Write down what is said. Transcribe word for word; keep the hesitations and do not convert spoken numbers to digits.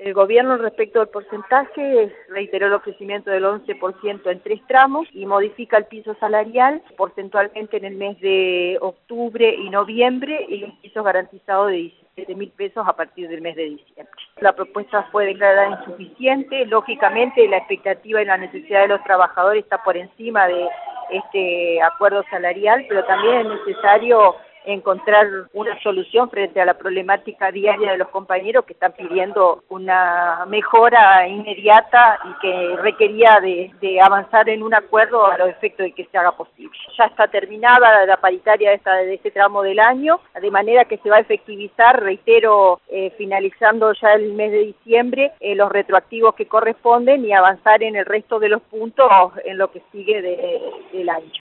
El gobierno, respecto al porcentaje, reiteró el ofrecimiento del once por ciento en tres tramos y modifica el piso salarial porcentualmente en el mes de octubre y noviembre y un piso garantizado de diecisiete mil pesos a partir del mes de diciembre. La propuesta fue declarada insuficiente. Lógicamente, la expectativa y la necesidad de los trabajadores está por encima de este acuerdo salarial, pero también es necesario encontrar una solución frente a la problemática diaria de los compañeros que están pidiendo una mejora inmediata y que requería de, de avanzar en un acuerdo a los efectos de que se haga posible. Ya está terminada la paritaria de, esta, de este tramo del año, de manera que se va a efectivizar, reitero, eh, finalizando ya el mes de diciembre, eh, los retroactivos que corresponden y avanzar en el resto de los puntos en lo que sigue de, del año.